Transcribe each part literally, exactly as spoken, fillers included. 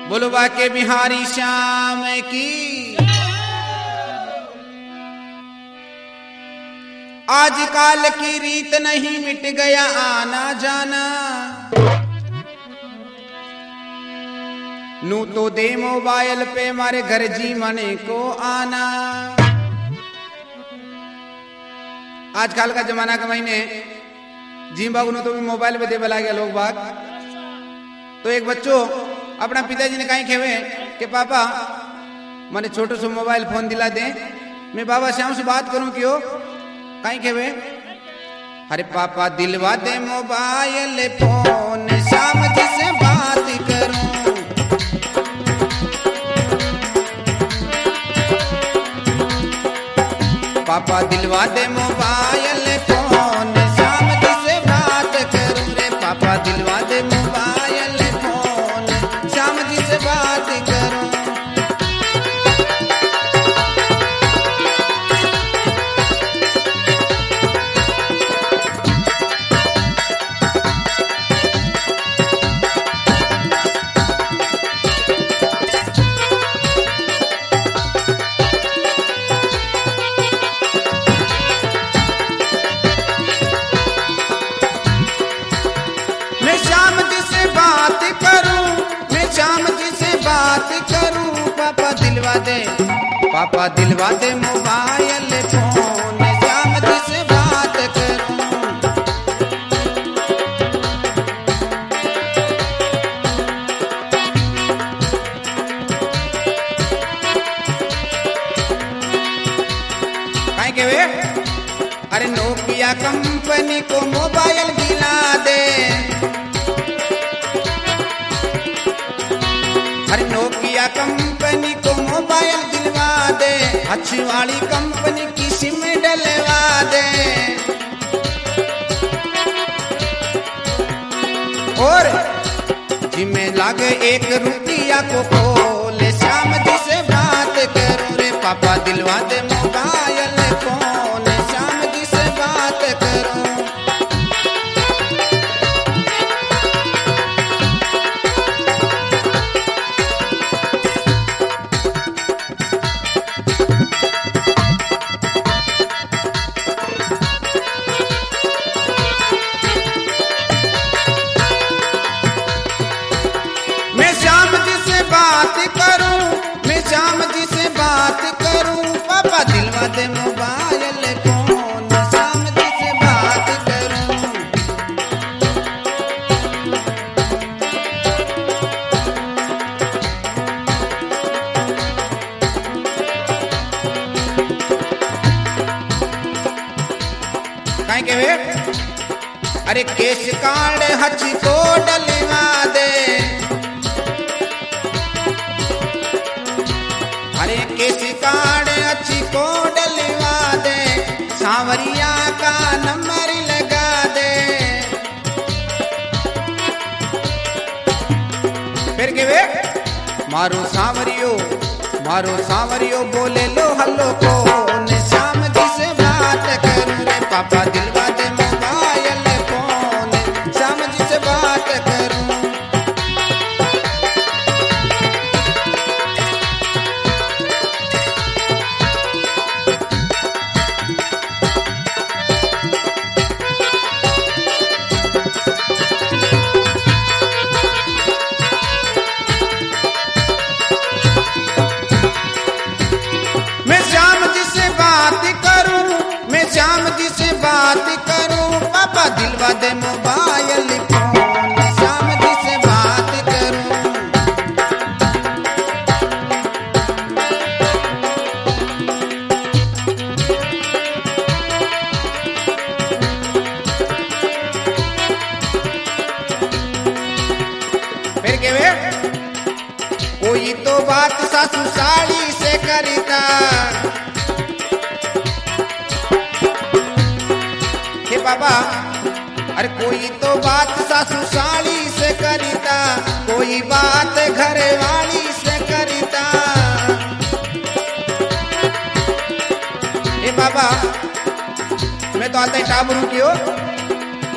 बुलवा के बिहारी श्याम की। आजकल की रीत नहीं, मिट गया आना जाना। नू तो दे मोबाइल पे मारे घर जी मने को आना। आजकल का जमाना का महीने जी बाबू ने तो भी मोबाइल पे दे बला गया लोग बाग। तो एक बच्चों अपना पिताजी ने कहीं खेवे कि पापा मैंने छोटो सो मोबाइल फोन दिला दे, मैं बाबा श्याम से बात करूं क्यों कहीं खेवे। अरे पापा दिलवा दे मोबाइल फोन, श्याम जी से बात करूं। पापा दिलवा दे मोबाइल फोन, श्याम जी से बात करूं रे। पापा दिलवा दे मोबाइल फोन, श्याम जी से बात करूं। पापा दिलवा दे, पापा दिलवा दे मोबाइल फोन, श्याम जी से बात करूं। काहे के वे? अरे नोकिया कंपनी को मोबाइल दिला दे। अरे नोकिया कंपनी को मोबाइल दिलवा दे, अच्छी वाली कंपनी की सिम डलवा दे। और जिम्मे लागे एक रुपया को खोले, श्याम जी से बात करूं रे। पापा दिलवा दे मोबाइल फोन, श्याम जी से बात करूं। बात करूं, मैं श्याम जी से बात करूं। पापा दिलवा दे मोबाइल फोन, श्याम जी से बात करूं। काहे के वे? अरे केश कांड हची को डलवा दे। अरे केसी कार्ड अच्छी को डलवा दे, सांवरिया का नंबर लगा दे। फिर के वे? मारो सांवरियो, मारो सांवरियो बोले लो हल्लो को, श्याम जी से बात करूं रे। पापा दिलवा दे मोबाइल फोन, श्याम जी से बात करूं। श्याम जी से बात करूं, पापा दिलवा दे मोबाइल फोन, श्याम जी से बात करूं। फिर के वे? कोई तो बात सासू साड़ी से करता। बाबा अरे कोई तो बात सासू साड़ी से करता, कोई बात घर वाली से करता। ए बाबा मैं तो आता ही टाबरू क्यों?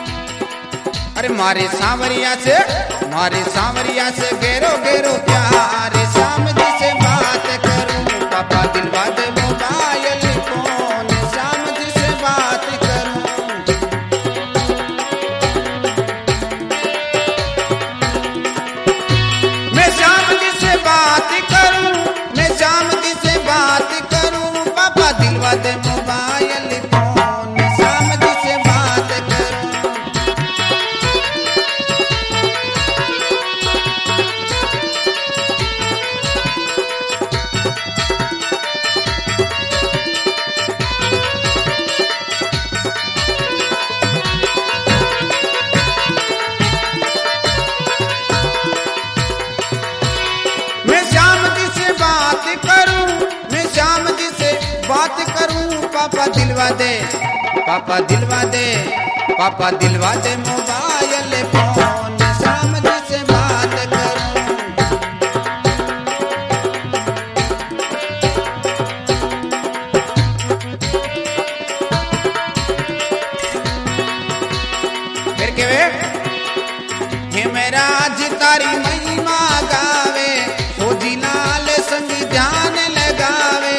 अरे मारे सांवरिया से, मारे सांवरिया से घेरो घेरो प्यार। बात करूं पापा दिलवा दे, पापा दिलवा दे, पापा दिलवा दे मोबाइल फोन, शाम जी से बात करूं। फिर के वे हे मेरा आज तारी महिमा गावे, सोजी लाल संग ध्यान लगावे।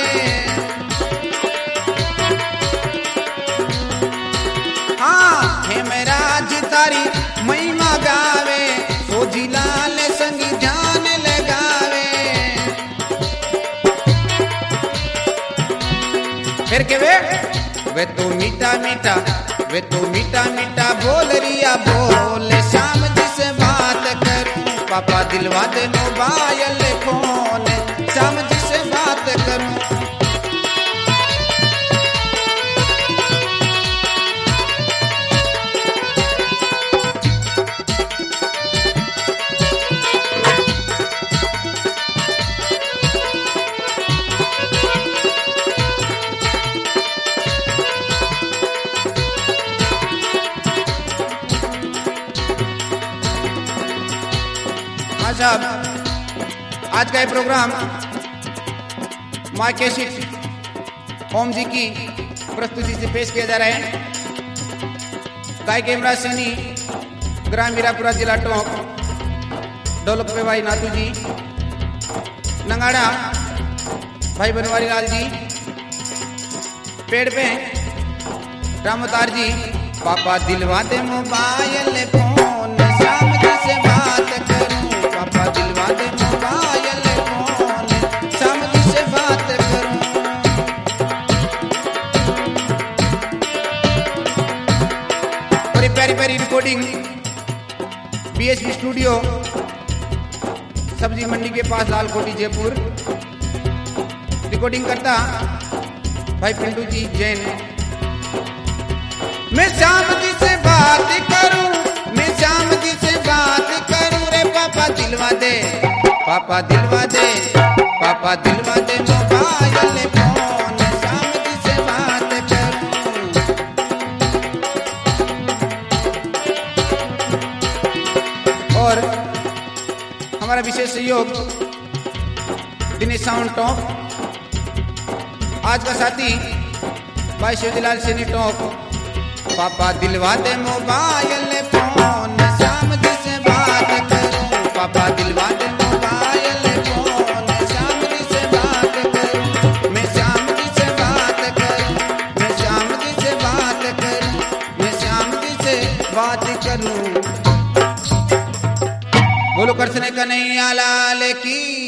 हाँ हे मेरा आज तारी महिमा गावे, सोजी लाल संग ध्यान लगावे। फिर के वे वे तो मीठा मीठा, वे तो मीठा मीठा बोल रिया बोल, शाम जी से बात करूं पापा दिलवा दे मोबाइल फोन, शाम जी से बात करूं। साहब आज का ये प्रोग्राम माँ केशिक ओम जी की प्रस्तुति से पेश किया जा रहा है। गायक इमरान सैनी, ग्राम मीरापुरा, जिला टोंक, ढोलक पे भाई नातू जी, नंगाड़ा भाई बनवारी लाल जी, पेड़ पे रामतार जी। पापा दिलवा दे मोबाइल फोन, शाम जी से बात करूं, पापा दिलवा दे मोबाइल फोन, शाम जी से बात करूं। और प्यारी प्यारी रिकॉर्डिंग बीएसपी स्टूडियो, सब्जी मंडी के पास, लालकोटी, जयपुर। रिकॉर्डिंग करता भाई पिंटू जी जैन। मैं शाम जी से बात करूं, मैं शाम जी से बात करूं रे पापा दिलवा दे, पापा दिलवा दे, पापा दिलवा दे मोबाइल फोन, शाम जी से बात करूं। और हमारा विशेष सहयोग दिनेश साउंड टॉप, आज का साथी भाई शिवजीलाल सैनी टॉप। पापा दिलवा दे मोबाइल फोन, शाम जी से बात करूं, पापा दिलवा दे मोबाइल फोन, शाम जी से बात करूं। मैं शाम जी से बात करूं, मैं शाम जी से बात करूं, मैं शाम जी से बात करूं। बोलो कृष्ण कन्हैया लाल की।